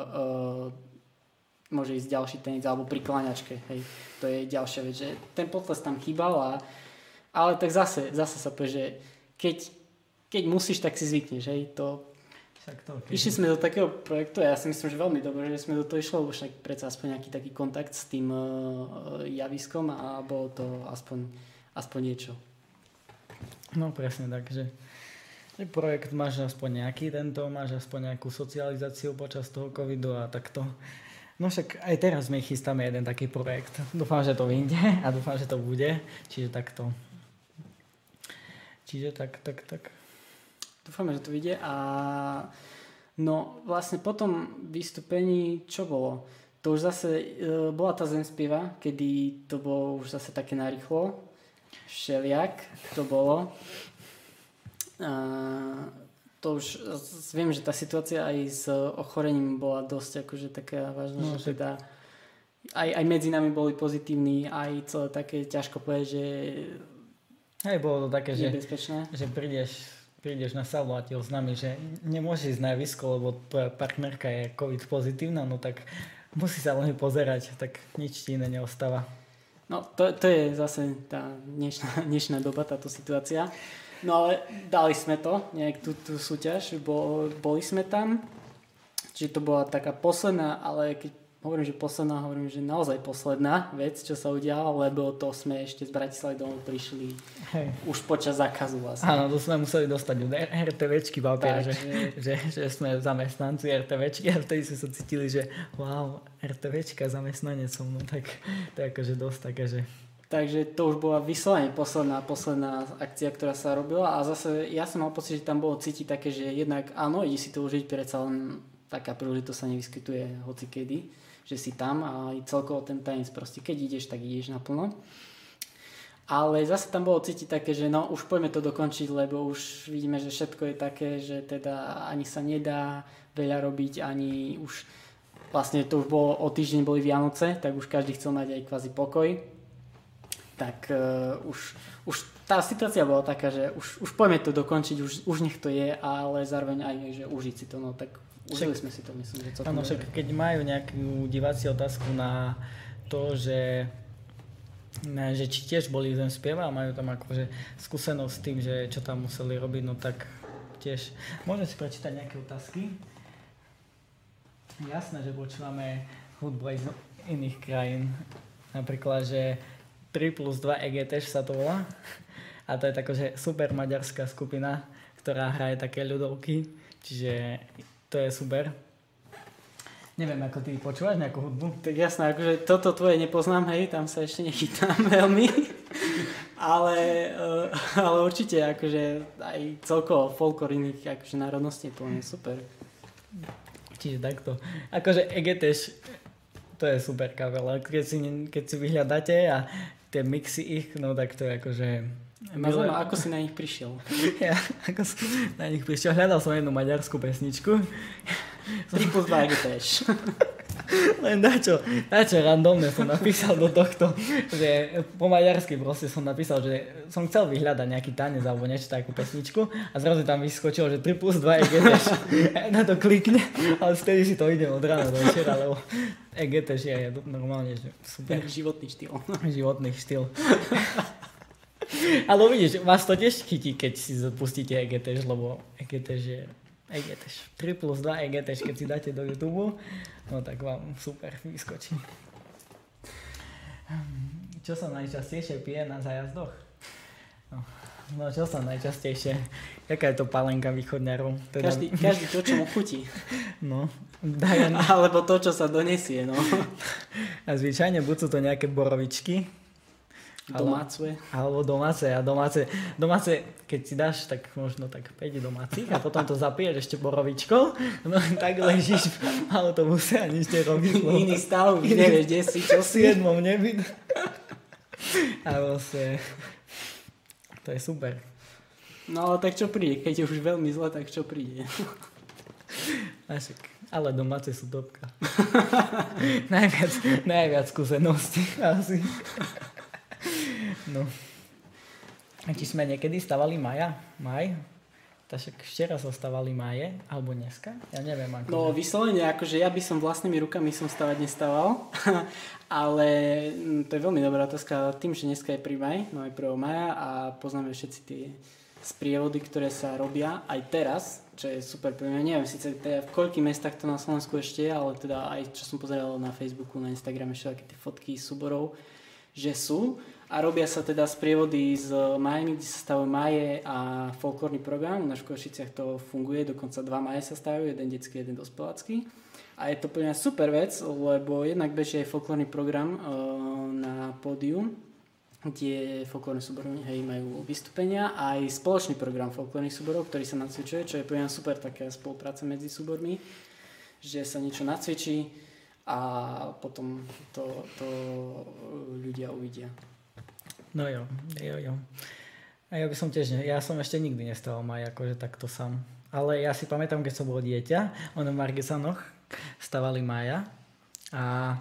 môže ísť ďalší tenis alebo pri kláňačke, hej, to je ďalšia vec, že ten potlesk tam chýbal ale tak zase sa povie, že keď musíš, tak si zvykneš, hej, to... Išli sme do takého projektu a ja si myslím, že veľmi dobre, že sme do toho išli, lebo však predsa aspoň nejaký taký kontakt s tým javiskom a bolo to aspoň niečo. No presne tak, že projekt máš aspoň nejaký máš aspoň nejakú socializáciu počas toho covidu a takto. No však aj teraz my chystáme jeden taký projekt. Dúfam, že to vyjde a dúfam, že to bude. Čiže takto. Čiže tak. Dúfame, že to vyjde a no vlastne po tom vystúpení čo bolo? To už zase bola tá Zemspieva, kedy to bolo už zase také narýchlo. Všeliak to bolo. To už viem, že tá situácia aj s ochorením bola dosť akože taká vážna, no, že teda aj medzi nami boli pozitívni, aj celé také ťažko povedať, že hej, bolo to také, že prídeš na sálu a ti oznámi, že nemôžeš ísť na javisko, lebo tvoja partnerka je COVID pozitívna, no tak musí sa len pozerať, tak nič ti iné neostáva. No to je zase tá dnešná doba, táto situácia. No ale dali sme to, nejak tú súťaž, boli sme tam, čiže to bola taká posledná, ale keď hovorím, že naozaj posledná vec, čo sa udiala, lebo to sme ešte z Bratislavy domov prišli už počas zákazu vlastne. Áno, to sme museli dostať RTVčky papier, že sme zamestnanci RTVčky a vtedy sme sa cítili, že wow, RTVčka zamestnanec som, no tak to je akože dosť také, že... Takže to už bola vyslovene posledná akcia, ktorá sa robila a zase ja som mal pocit, že tam bolo cítiť také, že jednak áno, ide si to užiť, predsa len taká príležitosť sa nevyskytuje hocikedy, že si tam a celkovo ten tanec proste, keď ideš, tak ideš naplno. Ale zase tam bolo cítiť také, že no už poďme to dokončiť, lebo už vidíme, že všetko je také, že teda ani sa nedá veľa robiť, ani už vlastne to už bolo, o týždeň boli Vianoce, tak už každý chcel mať aj kvázi pokoj. Tak už tá situácia bola taká, že už poďme to dokončiť, už nech to je, ale zároveň aj, že užiť si to, no tak užili sme si to, myslím, že celkom. Áno, však keď majú nejakú diváci otázku na to, že či tiež boli Zemspieva a majú tam akože skúsenosť s tým, že čo tam museli robiť, no tak tiež môžem si prečítať nejaké otázky. Jasné, že počúvame hudbu aj z iných krajín, napríklad, že 3+2 EGT sa to volá. A to je takože super maďarská skupina, ktorá hraje také ľudovky. Čiže to je super. Neviem, ako ty počúvaš nejakú hudbu? Tak jasné, akože toto tvoje nepoznám, hej, tam sa ešte nechytám veľmi. ale určite akože aj celkovo folklor iných akože národností je plne super. Čiže takto. Akože EGT to je super kapela. Keď si vyhľadáte a tie mixy ich, no tak to je akože... Ako si na nich prišiel? Ja, ako som na nich prišiel. Hľadal som jednu maďarskú pesničku. 3+2 EGT. Len dačo randomné som napísal do tohto, že po maďarsky proste som napísal, že som chcel vyhľadať nejaký tanec alebo niečo takú pesničku a zrazu tam vyskočilo, že 3+2 EGT. Na to klikne, ale vtedy si to idem od rána do večera, lebo EGT je normálne, že super. Životný štýl. Životný štýl. Ale vidíš, vás to tiež chytí, keď si pustíte EGT, lebo EGT je 3+2 EGT, keď si dáte do YouTube, no tak vám super vyskočí. Čo sa najčastejšie pije na zájazdoch? No čo sa najčastejšie? Jaká je to pálenka východňarov? Teda... Každý to, čo mu chutí. No. Alebo to, čo sa donesie, no. A zvyčajne buď sú to nejaké borovičky. Domáce. Alebo domáce. A domáce, keď si dáš, tak možno tak 5 domácich a potom to zapiješ ešte borovičkou, no tak ležíš v autobuse a nič nerobíš. Iný stav, nevieš, kde si, čo si. V 7. nebi. A vlastne, to je super. No ale tak čo príde? Keď je už veľmi zle, tak čo príde? Ale domáce sú topka. najviac skúseností asi. No. A či sme niekedy stavali maj? Tak včera sa stavali maje, alebo dneska? Ja neviem. Ako... No vyslovene, akože ja by som vlastnými rukami som stavať nestaval, ale to je veľmi dobrá otázka. Tým, že dneska je maj, no aj 1. maja a poznáme všetci tie sprievody, ktoré sa robia aj teraz, čo je super pre mňa. Neviem síce teda v koľkých mestách to na Slovensku ešte je, ale teda aj čo som pozeral na Facebooku, na Instagrame, všetky tie fotky súborov, že sú. A robia sa teda sprievody s majmi, kde sa stavujú maje a folklórny program. Na Košiciach to funguje, dokonca 2 maje sa stavujú, jeden detský, jeden dospelácky. A je to pre mňa super vec, lebo jednak beží aj folklórny program na pódiu, kde folklórne súbory majú vystúpenia, a aj spoločný program folklórnych súborov, ktorý sa nacvičuje, čo je pre mňa super taká spolupráca medzi súbormi, že sa niečo nacvičí a potom to ľudia uvidia. No jo. A ja by som tiež, ja som ešte nikdy nestaval maj, akože takto sám. Ale ja si pamätám, keď som bol dieťa, v Margesanoch stavali maja a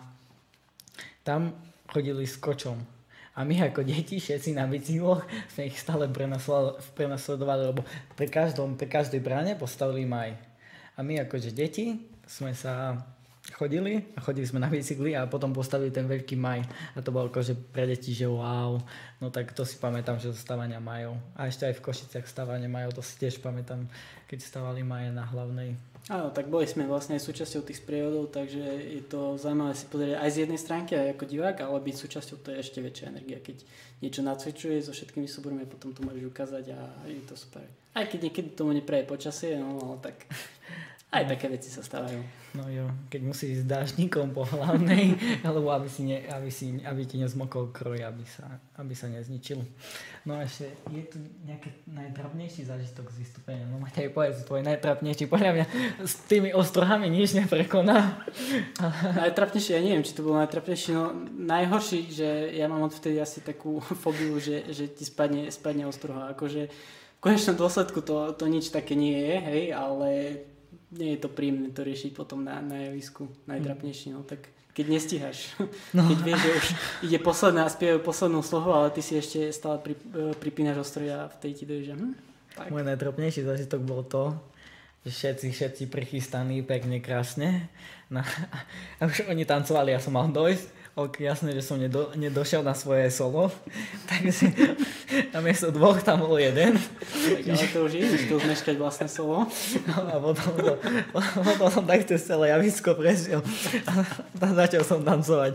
tam chodili s kočom. A my ako deti, všetci na bicykloch, sme ich stále prenasledovali, lebo pri každej bráne postavili maj. A my akože deti sme sa chodili sme na bicykli a potom postavili ten veľký maj. A to bolo akože pre deti, že wow. No tak to si pamätám, že zo stavania majov. A ešte aj v Košiciach stavanie majov, to si tiež pamätám, keď stavali maje na Hlavnej. Áno, tak boli sme vlastne súčasťou tých sprievodov, takže je to zaujímavé si pozrieť aj z jednej stránky, aj ako divák, ale byť súčasťou, to je ešte väčšia energia. Keď niečo nacvičuje so všetkými súbormi, potom to môžeš ukázať a je to super. Aj keď niekedy tomu nepraje počasie, no ale tak aj také veci sa stávajú. No jo, keď musíš ísť dážnikom po Hlavnej, alebo aby ti nezmokol kroj, aby sa nezničil. No a ešte je tu nejaký najtrapnejší zážitok z vystúpenia. No Matej, povedz, tvoj najtrapnejší. Podľa mňa s tými ostrohami nič neprekoná. Najtrapnejší, ja neviem, či to bolo najtrapnejší. No najhorší, že ja mám odvtedy asi takú fóbiu, že ti spadne ostroha. Akože v konečnom dôsledku to nič také nie je, hej, ale nie je to príjemné to riešiť potom na javisku. Najtrapnejší, no tak keď nestíhaš. No. Keď vieš, že už ide posledná a spievajú poslednú slovo, ale ty si ešte stále pripínaš ostroj a vtedy ti dojde, že tak. Môj najtrapnejší zážitok bol to, že všetci prichystaní pekne, krásne. A už oni tancovali, ja som mal dojsť. Ok, jasné, že som nedošiel na svoje solo, takže namiesto 2 tam bol 1. Ale to už je, že to zmeškať vlastné solo. No, a potom som tak cez celé javisko prešiel a začal som tancovať.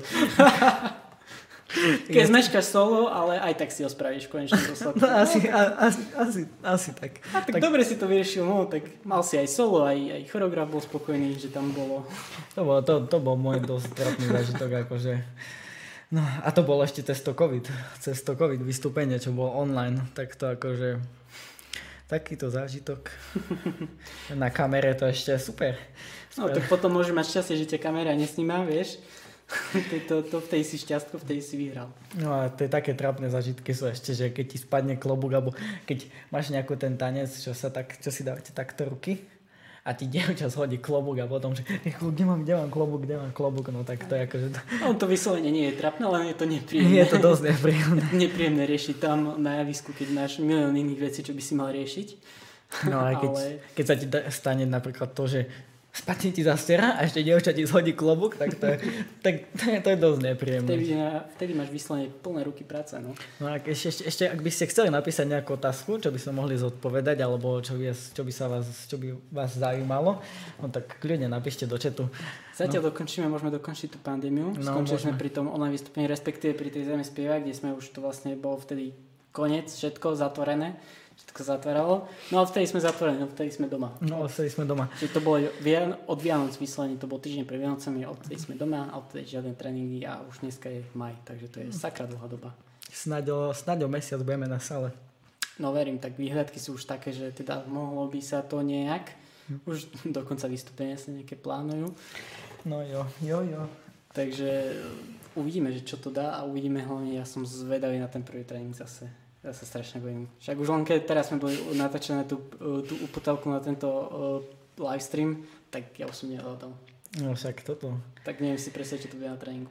Keď zmeškáš solo, ale aj tak si ho spravíš v konečnom dôsledku. No, asi tak. A tak dobre si to vyriešil, no tak mal si aj solo, aj choreograf bol spokojný, že tam bolo. To bol môj dosť trapný zážitok, akože. No a to bolo ešte cez to COVID vystúpenie, čo bolo online, tak to akože takýto zážitok na kamere, to ešte super. No tak potom môže mať šťastie, že ťa kamera nesníma, vieš. To v tej si šťastko, v tej si vyhral. No a to je také trápne zážitky sú ešte, že keď ti spadne klobúk, alebo keď máš nejakú ten tanec, čo si dávate takto ruky a ti dievča zhodí klobúk a potom, že kde mám klobúk, no tak to je akože... No to vyslovene nie je trápne, ale je to nepríjemné. Je to dosť nepríjemné. Nepríjemné riešiť tam na javisku, keď máš milión iných vecí, čo by si mal riešiť. No aj keď sa ti stane napríklad to, že spadne ti zastiera a ešte dievča ti zhodí klobúk, tak to je dosť nepríjemné. Vtedy máš vyslovene plné ruky práce, no. No a ešte ak by ste chceli napísať nejakú otázku, čo by sme mohli zodpovedať, alebo čo by vás zaujímalo, no tak kľudne napíšte do chatu. Zatiaľ môžeme dokončiť tú pandémiu. Skončili sme pri tom online vystúpení, respektíve pri tej Zeme spieva, kde sme už to vlastne bolo vtedy koniec, všetko zatvorené. Všetko zatváralo. No a vtedy sme zatvorení, vtedy sme doma. Čiže to bolo od Vianoc vyslovene, to bol týždeň pred Vianocami, odtedy sme doma a odtedy žiadne tréningy a už dneska je maj, takže to je sakra dlhá doba. Snáď o mesiac budeme na sale. No verím, tak výhľadky sú už také, že teda mohlo by sa to nejak, už dokonca vystúpenia sa nejaké plánujú. No jo. Takže uvidíme, že čo to dá a uvidíme hlavne, ja som zvedavý na ten prvý tréning zase. Ja sa strašne bojím. Však už len keď teraz sme boli natáčené tú uputavku na tento livestream, tak ja už som nehľadal. No však toto. Tak neviem si predstaviť, čo to bude na tréningu.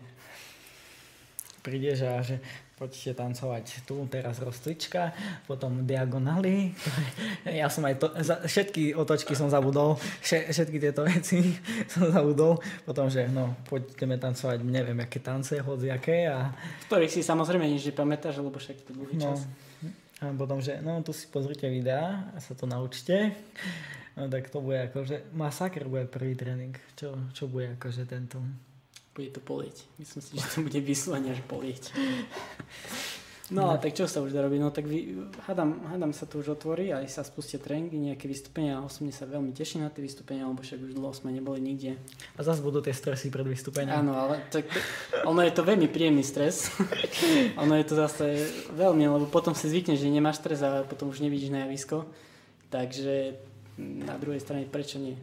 Prídeš a že poďte tancovať tu, teraz rozcvička, potom diagonály. Ja som aj všetky otočky som zabudol, všetky tieto veci som zabudol. Potom, že poďme tancovať, neviem, aké tance, hociaké. Ktorých si samozrejme nič nepamätáš, lebo však to dlhý čas. A potom, že tu si pozrite videá a sa to naučte. No tak to bude akože, masaker bude prvý tréning. Čo bude akože tento... Bude to polieť. Myslím si, že to bude vyslovene až polieť. No a tak čo sa už dá robiť? No tak hádam sa to už otvorí a sa spustia tréningy, nejaké vystúpenia a osobne sa veľmi teším na tie vystúpenia, lebo však už dlho sme neboli nikde. A zase budú tie stresy pred vystúpením. Áno, ale tak, ono je to veľmi príjemný stres. Ono je to zase veľmi, lebo potom si zvykneš, že nemáš stres a potom už nevidíš na javisko. Takže na druhej strane prečo nie?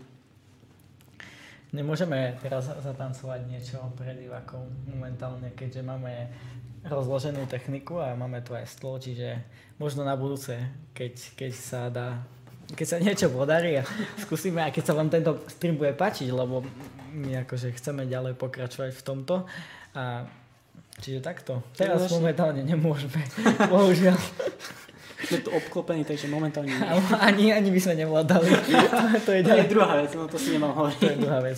Nemôžeme teraz zatancovať niečo pre divákov momentálne, keďže máme rozloženú techniku a máme tu aj stôl, čiže možno na budúce, keď sa niečo podarí a skúsime, a keď sa vám tento stream bude páčiť, lebo my akože chceme ďalej pokračovať v tomto. A čiže takto. Teraz momentálne nemôžeme, bohužiaľ. Sme tu obklopení, takže momentálne nie. Ani by sme nevládali. To je druhá vec, to si nemal hovoriť. To je druhá vec.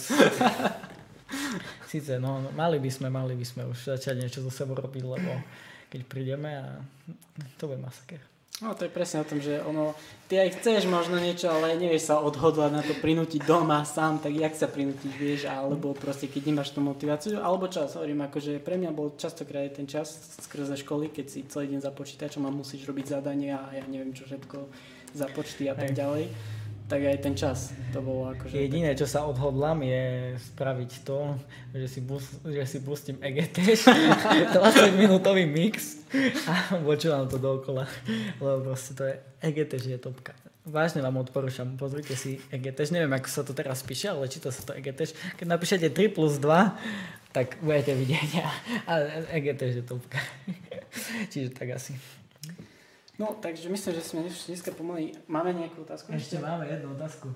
Sice, mali by sme už začať niečo so sebou robiť, lebo keď prídeme a to bude masaker. No to je presne o tom, že ty aj chceš možno niečo, ale nevieš sa odhodlať na to prinútiť doma sám, tak jak sa prinútiť, vieš, alebo proste keď nemáš tú motiváciu, alebo čas, hovorím, akože pre mňa bol častokrát ten čas skrze školy, keď si celý deň za počítačom a musíš robiť zadania a ja neviem čo všetko, započty a tak ďalej, tak aj ten čas, to bolo akože... Jediné, čo sa odhodlám, je spraviť to, že si pustím EGT, 20-minútový mix a počúvam to dookola, lebo proste to je EGT, že je topka. Vážne vám odporúčam, pozrite si EGT, neviem, ako sa to teraz píše, ale číta sa to EGT. Keď napíšete 3+2, tak budete vidieť a EGT, že je topka. Čiže tak asi. No, takže myslím, že sme dneska pomaly... Máme nejakú otázku? Ešte máme jednu otázku.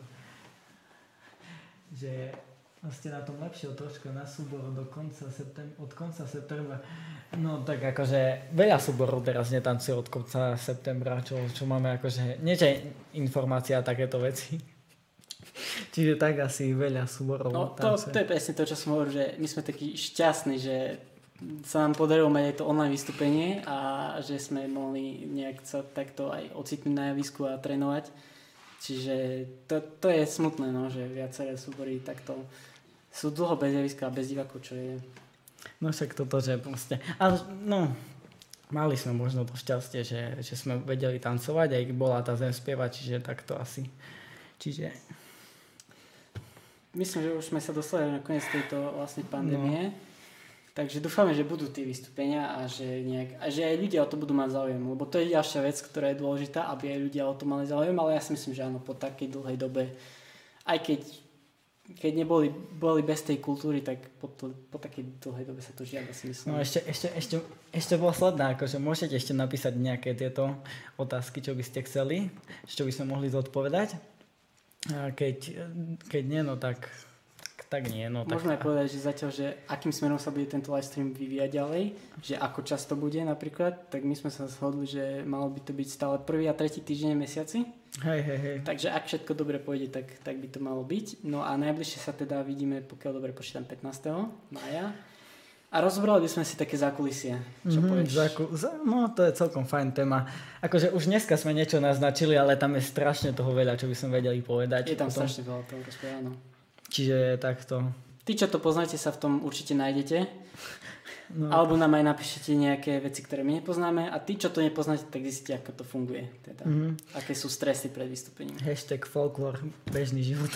Že ste na tom lepšie trošku na súbor od konca septembra. No tak akože veľa súborov teraz netancuje od konca septembra, čo máme akože... Nie, že informácia a takéto veci. Čiže tak asi veľa súborov tancuje. To je presne to, čo som hovoril, že my sme takí šťastní, že sa nám podarilo mať aj to online vystúpenie a že sme mohli nejak sa takto aj ocitnúť na javisku a trénovať. Čiže to je smutné, že viaceré súbory takto sú dlho bez javiska a bez divákov, čo je... No však toto, že proste... Ale mali sme možno to šťastie, že sme vedeli tancovať, aj bola tá zem spievať, čiže takto asi. Čiže... Myslím, že už sme sa dostali na koniec tejto vlastne pandémie. Takže dúfame, že budú tie vystúpenia a že aj ľudia o to budú mať záujem, lebo to je ďalšia vec, ktorá je dôležitá, aby aj ľudia o to mali záujem, ale ja si myslím, že áno, po takej dlhej dobe, aj keď boli bez tej kultúry, tak po takej dlhej dobe sa to žiada, si myslím. No ešte posledná, akože môžete ešte napísať nejaké tieto otázky, čo by ste chceli, čo by sme mohli zodpovedať. A keď nie, tak nie. Môžeme povedať, že zatiaľ, že akým smerom sa bude tento livestream vyvíjať ďalej, že ako často bude napríklad, tak my sme sa shodli, že malo by to byť stále 1. a 3. týždeň v mesiaci. Hej. Takže ak všetko dobre pôjde, tak by to malo byť. No a najbližšie sa teda vidíme, pokiaľ dobre počítam, 15. mája. A rozobrali by sme si také zákulisie. Čo povieš? No to je celkom fajn téma. Akože už dneska sme niečo naznačili, ale tam je strašne toho veľa, čo by sme vedeli povedať. Je tam strašne veľa toho rozprávaného. Čiže takto. Tí, čo to poznáte, sa v tom určite nájdete. No. Alebo nám aj napíšete nejaké veci, ktoré my nepoznáme a tí, čo to nepoznáte, tak zistíte, ako to funguje. Teda, aké sú stresy pred vystúpením. Hashtag folklór, bežný život.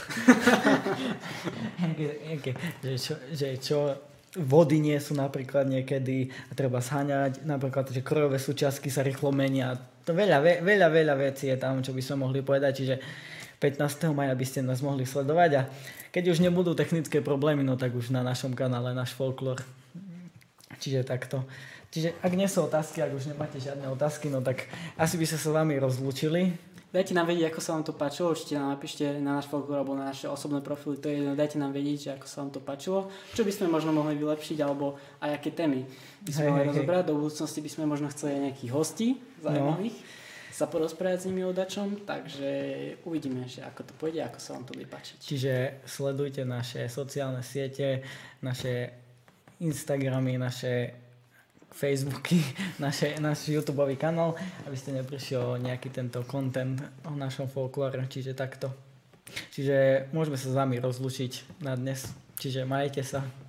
že čo vody nie sú napríklad niekedy a treba zháňať, napríklad, že krojové súčiastky sa rýchlo menia. To veľa vecí je tam, čo by sme mohli povedať, čiže 15. maja by ste nás mohli sledovať a keď už nebudú technické problémy, no tak už na našom kanále náš folklór. Čiže takto. Čiže ak nie sú otázky, ak už nemáte žiadne otázky, no tak asi by sa s vami rozlúčili. Dajte nám vedieť, ako sa vám to páčilo, určite nám napíšte na náš folklór alebo na naše osobné profily, to je jedno, dajte nám vedieť, že ako sa vám to páčilo, čo by sme možno mohli vylepšiť, alebo aj aké témy by sme mohli rozobrať, do budúcnosti by sme možno chceli aj nejakých hostí zaujímavých, sa porozprávať s nimi o dačom, takže uvidíme, že ako to pôjde, ako sa vám to bude páčiť. Čiže sledujte naše sociálne siete, naše Instagramy, naše Facebooky, náš YouTubeový kanál, aby ste neprišli o nejaký tento content o našom folklóre, čiže takto. Čiže môžeme sa s vami rozlúčiť na dnes. Čiže majte sa.